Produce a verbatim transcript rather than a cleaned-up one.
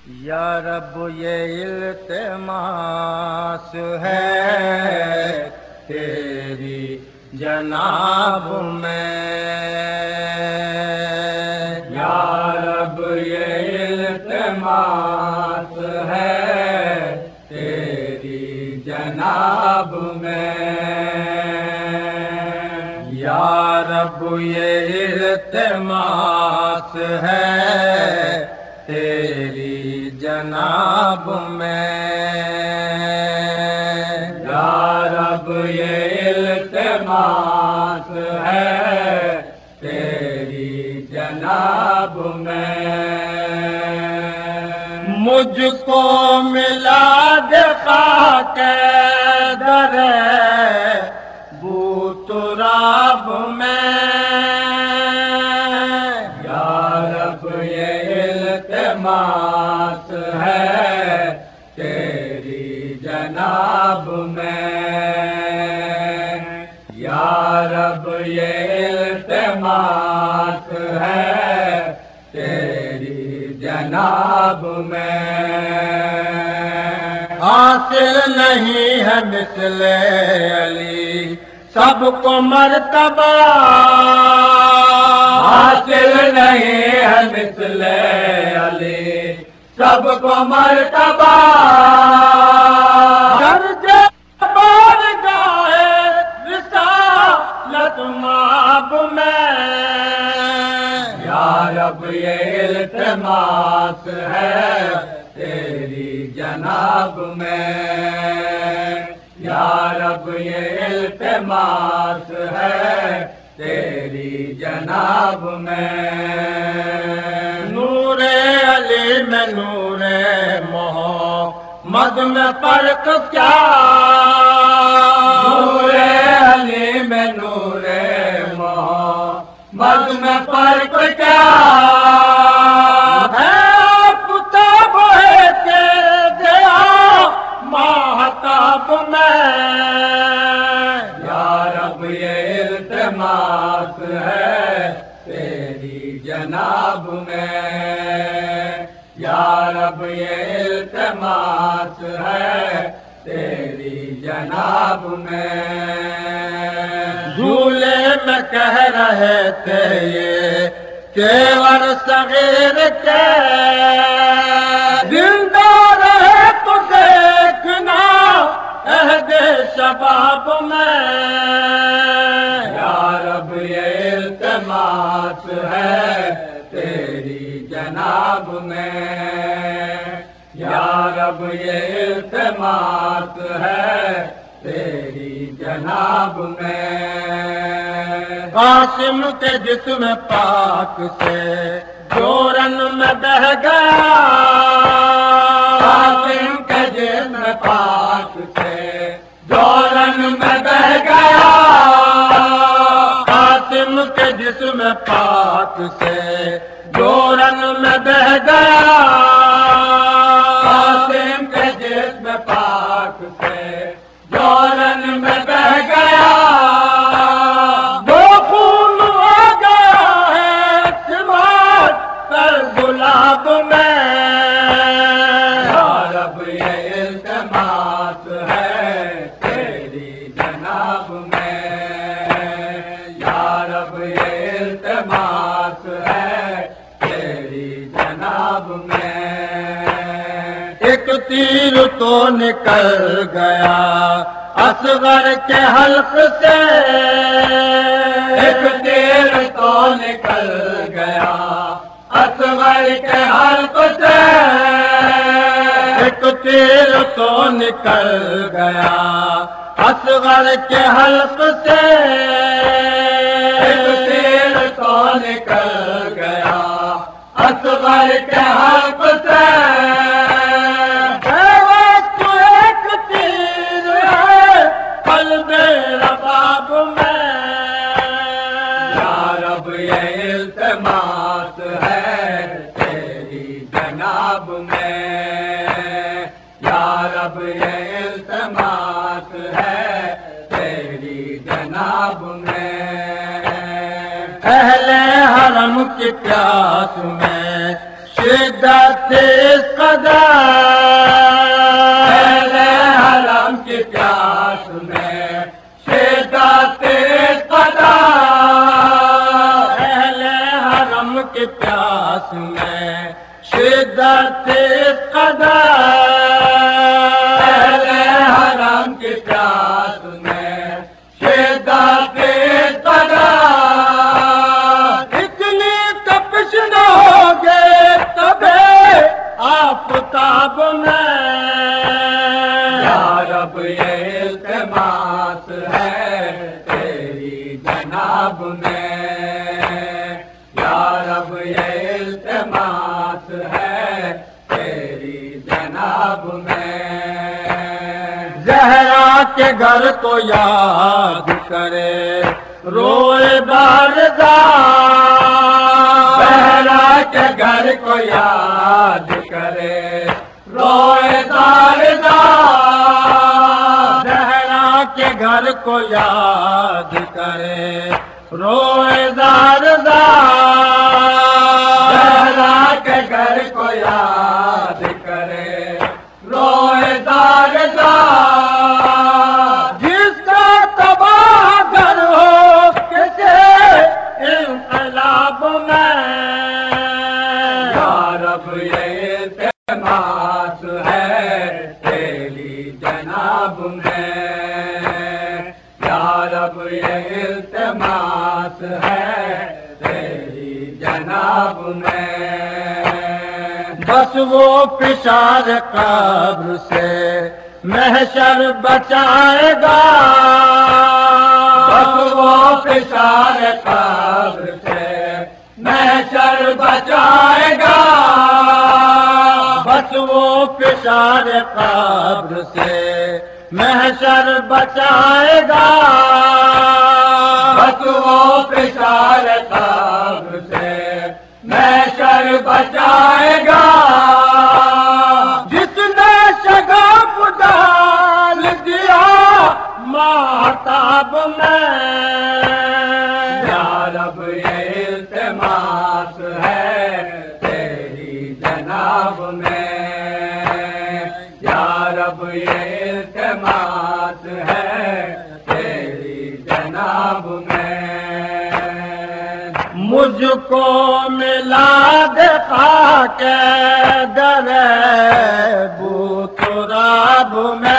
یا رب یہ التماس ہے تیری جناب میں، یا رب یہ التماس ہے تیری جناب میں، یا رب یہ التماس ہے تیری جناب میں، یا رب یہ التماس ہے تیری جناب میں، مجھ کو ملا دے خاک در بو تراب میں، یا رب یہ التماس ہے تیری جناب میں، یا رب یہ التماس ہے تیری جناب میں، حاصل نہیں ہے مثل علی سب کو مرتبہ، حاصل نہیں ہے مثل علی سب کو مرتبہ، درجہ بارگاہ رسالت مآب میں، یا رب یہ التماس ہے تیری جناب میں، یا رب یہ التماس ہے تیری جناب میں، نور علی میں نور محمد میں فرق کیا، نور علی میں نور محمد میں فرق کیا ہے، آفتاب ہے کہ دیا ماہتاب میں، یا رب یہ التماس ہے تیری جناب میں، یا رب یہ التماس ہے تیری جناب میں، جھولے میں کہہ رہے تھے یہ تیور صغیر کے زندہ رہے تو دیکھنا عہد شباب میں، یا رب یہ التماس ہے تیری جناب میں، یا رب یہ التماس ہے تیری جناب میں، قاسم کے جسم پاک سے جورن میں بہ گیا، قاسم کے جسم پاک سے جورن میں بہ گیا، قاسم کے جسم پاک سے جورن میں بہ گیا، قاسم کے جسم پاک سے جورن میں بہ گیا، وہ خون ہو گیا ہے سماج پر گلاب میں، یا رب یہ التماس ہے تیری جناب میں، یا رب یہ التماس ہے تیری جناب میں، ایک تیر تو نکل گیا اصغر کے حلق سے، ایک تیر تو نکل گیا اصغر کے حلق سے، ایک تیر تو نکل گیا اصغر کے حلق سے، ایک تیر تو نکل گیا اصغر کے حلق سے، یہ التماس ہے تیری جناب میں، یا رب یہ التماس ہے تیری جناب میں، اہل حرم کی پیاس میں شدت اس قدر عزت اس قدر اہل حرم کی پیاس میں شدت اس قدر اتنی تپش نہ ہوگے کبھی آفتاب میں یا رب یہ التماس ہے تیری جناب میں یا رب یہ التماس ہے تیری جناب میں زہرا کے گھر کو یاد کرے روئے بارزاں زہرا کے گھر کو یاد کرے روئے بارزاں زہرا کے گھر کو یاد کرے روئے بارزاں زہرا کے گھر کو یاد کرے روئے بارزاں جس کا تباہ گھر ہو کسی انقلاب میں یا رب یہ التماس ہے تیری جناب میں یا رب یہ التماس ہے تیری جناب میں بس وہ فشار قبر سے محشر بچائے گا بس وہ فشار قبر سے محشر بچائے گا بس وہ فشار قبر سے محشر بچائے گا بس وہ فشار قبر سے محشر بچائے گا جس نے شگاف ڈال دیا ماتاب میں یا رب یہ التماس ہے تیری جناب میں یا رب یہ التماس ہے تیری جناب میں مجھ کو ملا دکھا کے در بو تراب میں